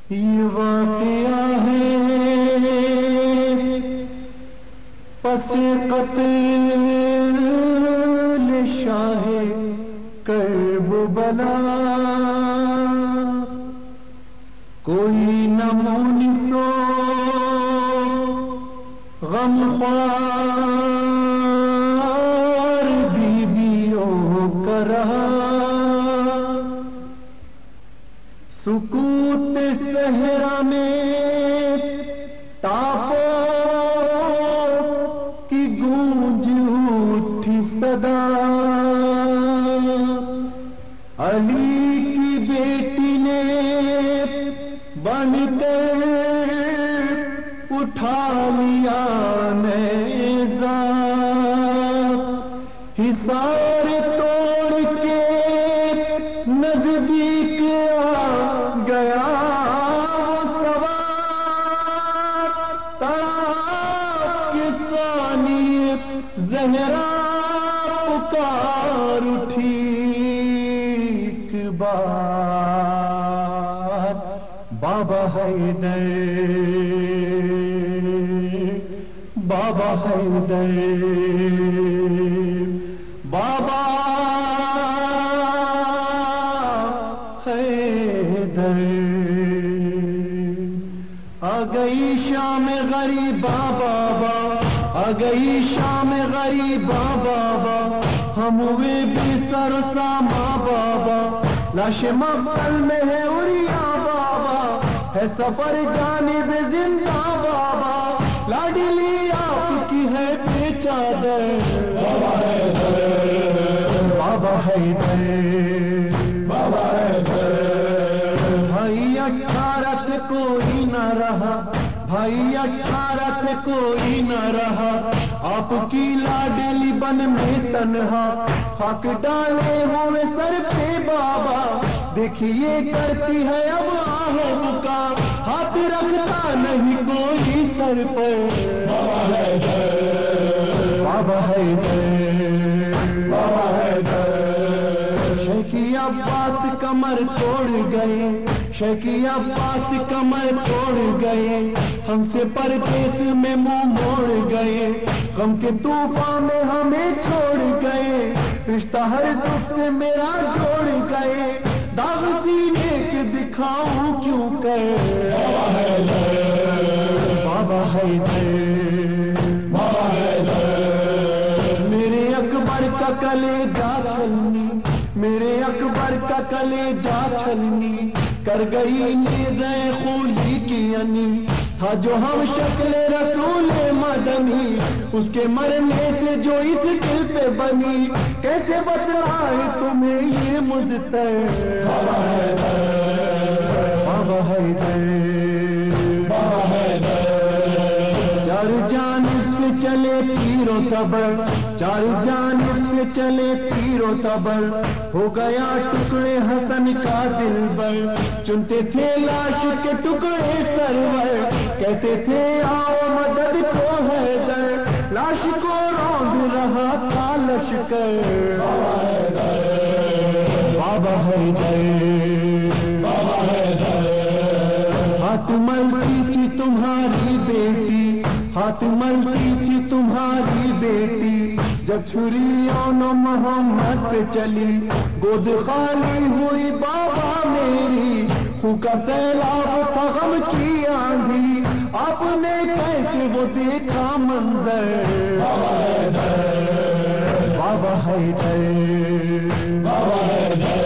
یہ واقعہ ہے پس قتل شاہ کربلا، کوئی نہ مونسو غمخوار بیویوں کا رہا، سکوت صحرا میں تاپو کی گونج اٹھی صدا، علی کی بیٹی نے بن کر اٹھا لیا نیزا، حصار توڑ کے نزدیک آ گیا وہ سوار، تڑاپ کے ثانی زہرا پکار اٹھی ایک بار، بابا حیدر بابا حیدر بابا حیدر، آ گئی شام غریباں بابا، آ گئی شام غریباں بابا، ہم ہوئے بے سر ساما بابا، لاش مقتل میں ہے اڑیا بابا، ہے سفر جانب زندہ بابا، لاڈلی آپ کی ہے بے چادر، بابا حیدر بابا حیدر بابا حیدر، بھائی 18 تھے کوئی نہ رہا، بھائی 18 تھے کوئی نہ رہا، آپ کی لاڈلی بن میں تنہا، خاک ڈالے ہوئے سر پہ بابا، دیکھیے کرتی ہے اب آہم کا، ہاتھ رکھتا نہیں کوئی سر پہ، بابا حیدر بابا حیدر بابا حیدر، شیخی عباس کمر توڑ گئے، شیخی عباس کمر توڑ گئے، ہم سے پردیس میں منہ موڑ گئے، غم کے طوفان میں ہمیں چھوڑ گئے، رشتہ ہر دکھ سے میرا جوڑ گئے، داغ سینے کے دکھاؤں کیوں کہ، بابا حیدر بابا حیدر بابا حیدر، میرے اکبر کا کلیجہ چھلنی، میرے اکبر کا کلیجہ چھلنی، کر گئی نیزیں خولی کی انی، تھا جو ہم شکل رسول مدنی، اس کے مرنے سے جو اس دل پہ بنی، کیسے بتلائے تمہیں یہ مزتر، بابا حیدر بابا حیدر بابا حیدر، چار جانب سے چلے تیر و تبر، چار جانب سے چلے تیر و تبر، ہو گیا ٹکڑے حسن کا دلبر، چنتے تھے لاش کے ٹکڑے سرور، کہتے تھے آؤ مدد کو حیدر، لاش کو روند رہا تھا لشکر، بابا حیدر بابا حیدر بابا حیدر، ہاتھ ملتی تھی تمہاری بیٹی، ہاتھ ملتی تھی تمہاری بیٹی، جب چھریوں نے محمد پہ چلی، گود خالی ہوئی بابا میری، خون کا سیلاب تھا غم کی آندھی، آپ نے کیسے وہ دیکھا منظر، بابا حیدر بابا حیدر بابا حیدر،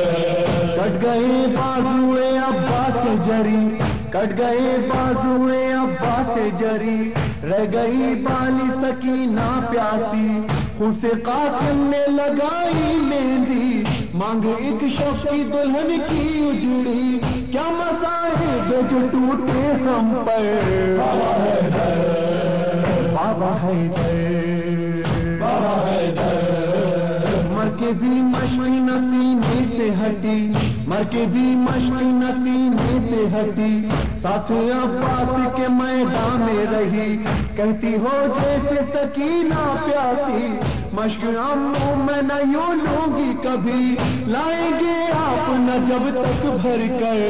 کٹ گئے بازوئے عباس جری، کٹ گئے بازوئے عباس جری، رہ گئی بالی سکینہ پیاسی، خون سے قاسم نے لگائی مہندی، مانگ ایک شوق کی دلہن کی اجڑی، کیا مصائب جو ٹوٹے ہم پر، بابا حیدر بابا حیدر بابا حیدر، مر کے کے بھی مشق نہ سینے سے ہٹی، مر کے بھی مشق نہ سینے سے ہٹی، ساتھ عباس کے میدان میں رہی، کہتی ہو جیسے سکینہ پیاسی، مشق امو میں نہ یوں لوں گی کبھی، لائیں گے آپ نہ جب تک بھر کر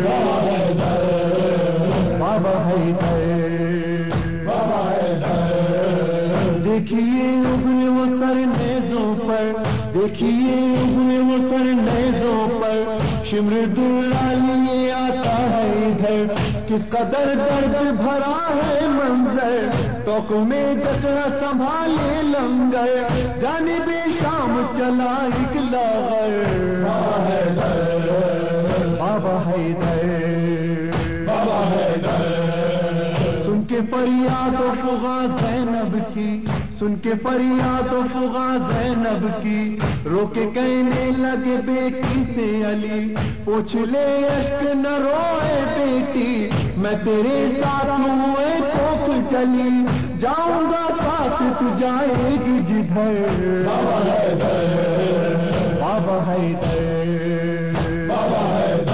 بابا حیدر، بابا حیدر۔ دیکھیے ابھرے وہ سر نیزوں پر، دیکھیے ابھرے وہ سر نیزوں پر، شمر دلہ لیے آتا ہے ادھر، کس قدر درد بھرا ہے منظر، توق میں جکڑا سنبھالے لنگر، جانب شام چلا ایک لاغر، بابا حیدر، بابا حیدر، بابا حیدر۔ سن کے فریاد و فغاں زینب کی، سن کے فریاد و فغاں زینب کی، رو کے کہنے لگے بیٹی سے علی، پوچھ لے اشک نہ روئے بیٹی، میں تیرے ساتھ ہوں اے کوف چلی، جاؤں گا ساتھ تو جائے گی جدھر، بابا حیدر، بابا حیدر، بابا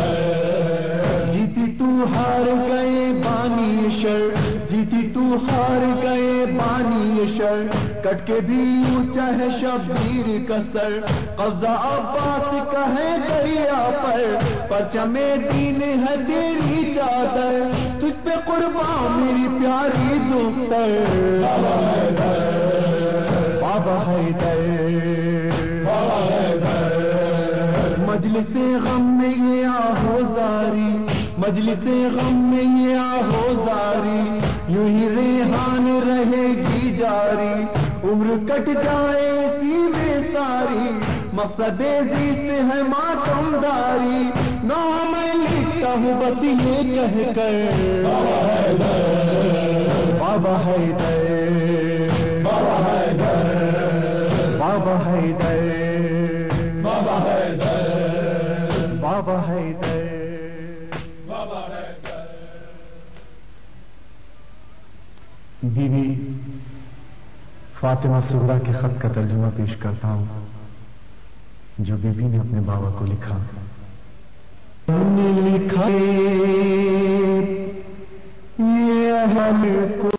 حیدر۔ جیتی تو ہار گئے بانی شر، جیتی تو ہار گئے بانی شر، کٹ کے بھی اونچا ہے شبیر کا سر، قبضہ عباس کا ہے دریا پر، پرچم دین ہے تیری چادر، تجھ پہ قربان میری پیاری دختر، بابا حیدر، بابا حیدر، بابا حیدر۔ مجلس غم میں یہ آہوزاری، مجلس غم میں یہ آہوزاری، یوں ہی ریحان رہے گی جاری، عمر کٹ جائے اسی میں ساری، مقصد زیست ہے ماتم داری، نو میں لکھتا ہوں بس یہ کہہ کر، بابا حیدر، بابا حیدر، بابا حیدر، بابا حیدر، بابا حیدر، بابا حیدر، بابا حیدر۔ بی بی فاطمہ صغریٰ کے خط کا ترجمہ پیش کرتا ہوں جو بی بی نے اپنے بابا کو لکھا۔ لکھا